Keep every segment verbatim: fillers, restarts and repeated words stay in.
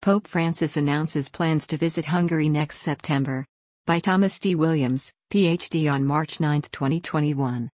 Pope Francis announces plans to visit Hungary next September. By Thomas D. Williams, P H D on March ninth, twenty twenty-one.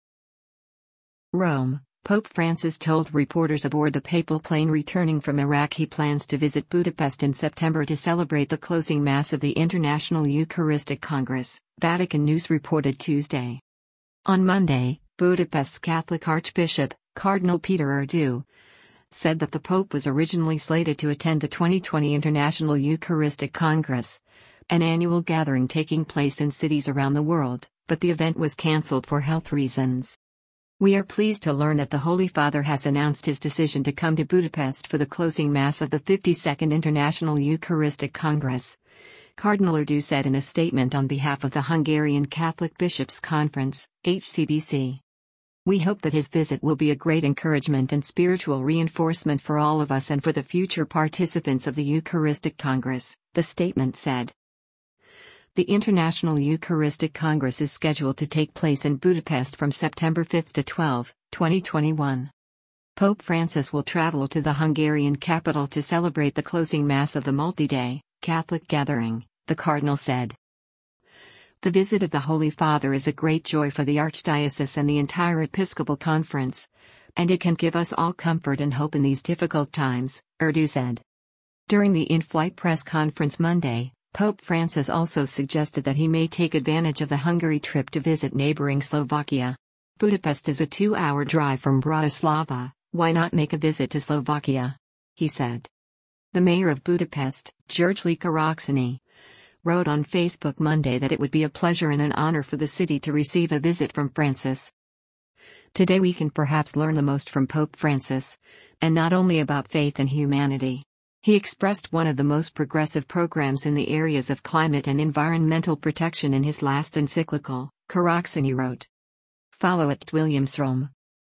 Rome, Pope Francis told reporters aboard the papal plane returning from Iraq he plans to visit Budapest in September to celebrate the closing Mass of the International Eucharistic Congress, Vatican News reported Tuesday. On Monday, Budapest's Catholic Archbishop, Cardinal Peter Erdu, said that the Pope was originally slated to attend the twenty twenty International Eucharistic Congress, an annual gathering taking place in cities around the world, but the event was cancelled for health reasons. We are pleased to learn that the Holy Father has announced his decision to come to Budapest for the closing Mass of the fifty-second International Eucharistic Congress, Cardinal Erdu said in a statement on behalf of the Hungarian Catholic Bishops' Conference, H C B C. We hope that his visit will be a great encouragement and spiritual reinforcement for all of us and for the future participants of the Eucharistic Congress, the statement said. The International Eucharistic Congress is scheduled to take place in Budapest from September fifth to twelfth, twenty twenty-one. Pope Francis will travel to the Hungarian capital to celebrate the closing Mass of the multi-day Catholic gathering, the Cardinal said. The visit of the Holy Father is a great joy for the Archdiocese and the entire Episcopal Conference, and it can give us all comfort and hope in these difficult times, Erdu said. During the in-flight press conference Monday, Pope Francis also suggested that he may take advantage of the Hungary trip to visit neighboring Slovakia. Budapest is a two-hour drive from Bratislava, why not make a visit to Slovakia? He said. The mayor of Budapest, György Karácsony, wrote on Facebook Monday that it would be a pleasure and an honor for the city to receive a visit from Francis. Today we can perhaps learn the most from Pope Francis, and not only about faith and humanity. He expressed one of the most progressive programs in the areas of climate and environmental protection in his last encyclical, Karácsony wrote. Follow at Williams Rome.